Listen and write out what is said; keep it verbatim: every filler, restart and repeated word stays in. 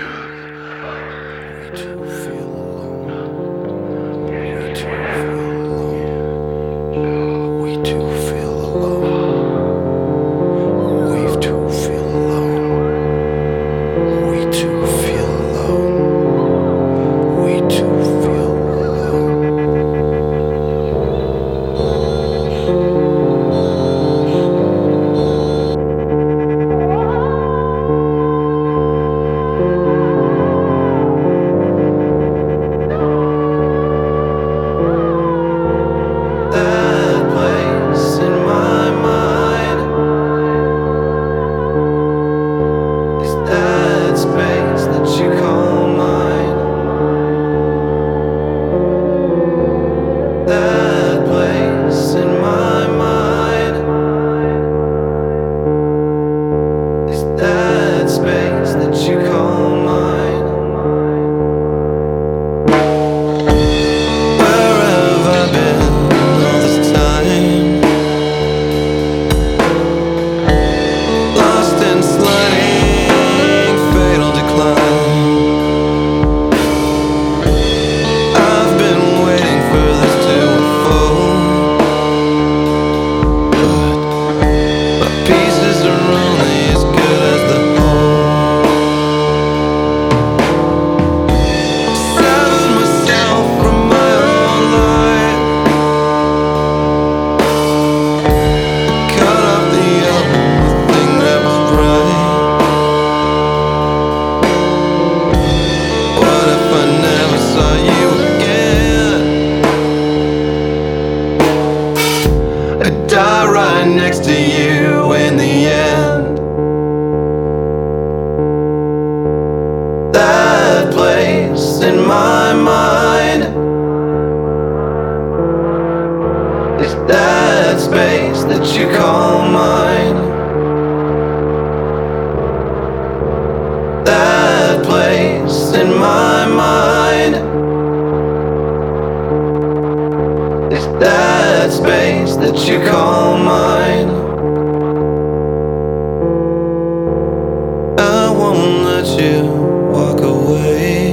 We too feel alone. We too feel alone. We too feel alone. We too feel alone. We too feel alone. We too feel that place in my mind is that space that you call mine. That place in my mind is that space that you call mine. Where have I been all this time? Lost in sliding fatal decline. I've been waiting for this to unfold, but my pieces are only as good as the whole. Severed myself from my own life, cut off the only thing that was right. What if I never saw you again? I'd die right next to you in the end. That place in my mind is that space that you call mine. That place in my mind is that space that you call mine. I won't let you walk away.